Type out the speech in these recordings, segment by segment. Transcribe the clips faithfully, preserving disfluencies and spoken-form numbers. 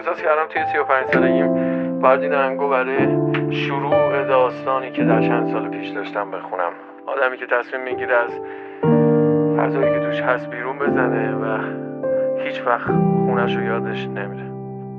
احساس کردم توی سی و پنج سالگیم باید این آهنگو برای شروع داستانی که در چند سال پیش داشتم بخونم. آدمی که تصمیم میگیره از فضایی که توش هست بیرون بزنه و هیچ وقت خونش رو یادش نمیره.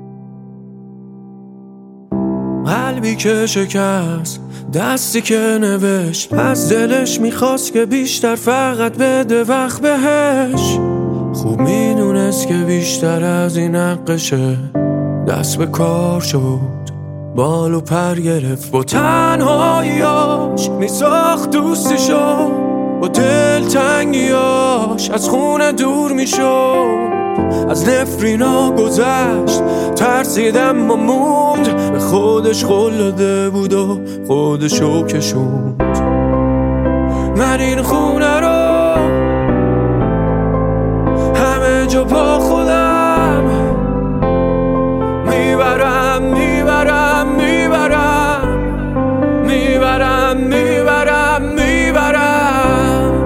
قلبی که شکست، دستی که نوشت، از دلش میخواست که بیشتر فقط بده وقت بهش. خوب میدونست که بیشتر از این حقشه، دست به کار شد، بال و پر گرفت. با تنهاییاش میساخت دوستیشو، با دلتنگیاش از خونه دور میشد. از نفرینا گذشت، ترسیدم و موند، به خودش قول داده بود و خودشو کشوند. من این خونه رو همه جا با خودم میبرم میبرم میبرم میبرم میبرم میبرم.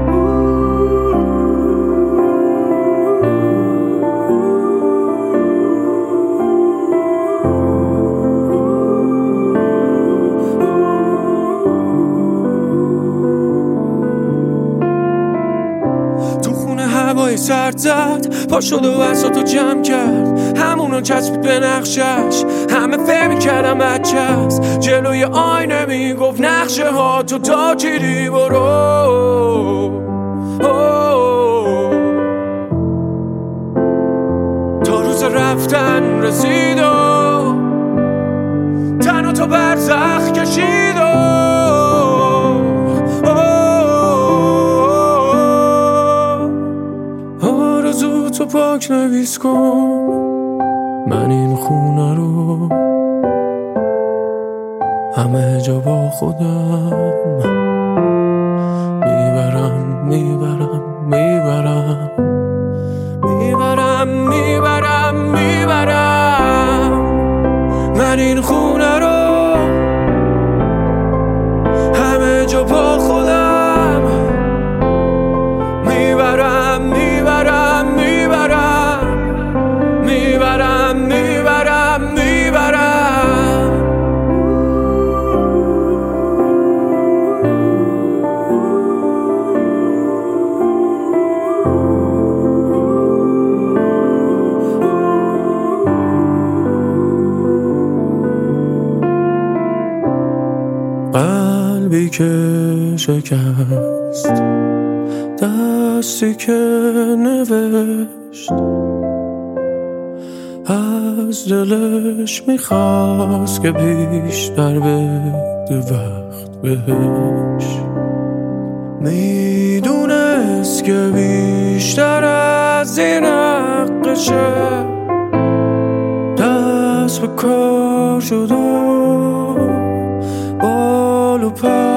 تو خونه هوای سرد زد، پا شد و بساتو جمع کرد، همونو چسبید به نقشش. همه فهمی کردم بچه هست، جلوی آینه میگفت نقشه ها تو تا چیری برو. تا روز رفتن رسید و تنها تو برزخ کشید و آرزو تو پاک نویس کن. من این خونه رو همه جا با خودم میبرم میبرم میبرم میبرم میبرم میبرم. من این خونه رو همه جا با خودم میبرم میبرم میبرم میبرم میبرم میبرم. قلبی که شکست، دستی که نوشت، از دلش میخواست که بیشتر بده وقت بهش. میدونست که بیشتر از این حقشه، دست به کار شد و بال و پر